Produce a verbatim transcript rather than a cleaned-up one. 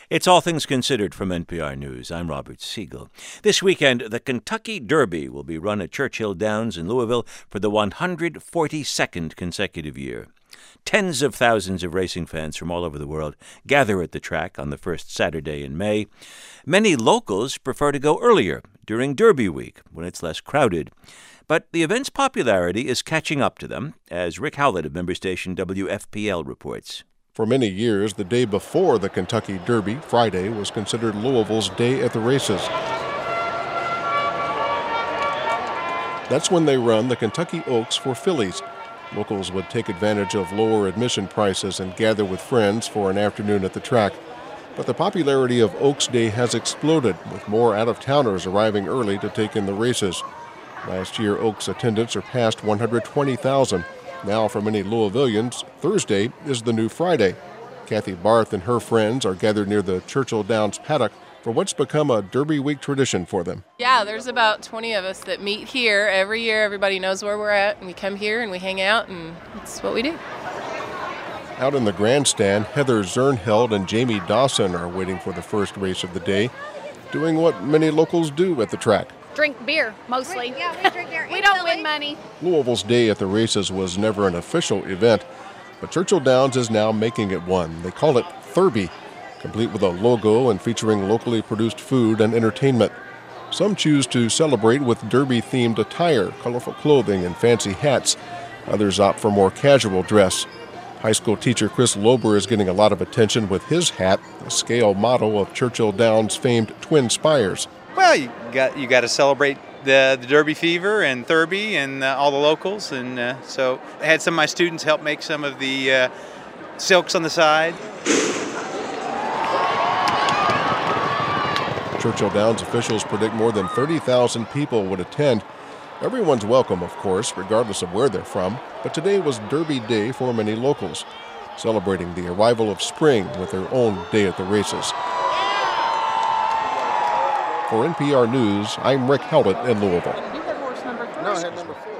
It's All Things Considered from N P R News. I'm Robert Siegel. This weekend, the Kentucky Derby will be run at Churchill Downs in Louisville for the one hundred forty-second consecutive year. Tens of thousands of racing fans from all over the world gather at the track on the first Saturday in May. Many locals prefer to go earlier, during Derby Week, when it's less crowded. But the event's popularity is catching up to them, as Rick Howlett of member station W F P L reports. For many years, the day before the Kentucky Derby, Friday, was considered Louisville's Day at the Races. That's when they run the Kentucky Oaks for fillies. Locals would take advantage of lower admission prices and gather with friends for an afternoon at the track. But the popularity of Oaks Day has exploded, with more out-of-towners arriving early to take in the races. Last year, Oaks attendance surpassed one hundred twenty thousand. Now, for many Louisvillians, Thursday is the new Friday. Kathy Barth and her friends are gathered near the Churchill Downs paddock for what's become a Derby Week tradition for them. Yeah, there's about twenty of us that meet here every year. Everybody knows where we're at, and we come here and we hang out, and that's what we do. Out in the grandstand, Heather Zernheld and Jamie Dawson are waiting for the first race of the day, doing what many locals do at the track. Drink beer, mostly. Drink, yeah, we drink beer. We don't win money. Louisville's Day at the Races was never an official event, but Churchill Downs is now making it one. They call it Thurby, complete with a logo and featuring locally produced food and entertainment. Some choose to celebrate with Derby-themed attire, colorful clothing, and fancy hats. Others opt for more casual dress. High school teacher Chris Lober is getting a lot of attention with his hat, a scale model of Churchill Downs' famed Twin Spires. Well, you got you got to celebrate the, the Derby fever and Thurby and uh, all the locals, and uh, so I had some of my students help make some of the uh, silks on the side. Churchill Downs officials predict more than thirty thousand people would attend. Everyone's welcome, of course, regardless of where they're from, but today was Derby Day for many locals, celebrating the arrival of spring with their own Day at the Races. For N P R News, I'm Rick Howlett in Louisville. You had horse number three. No, I had number four.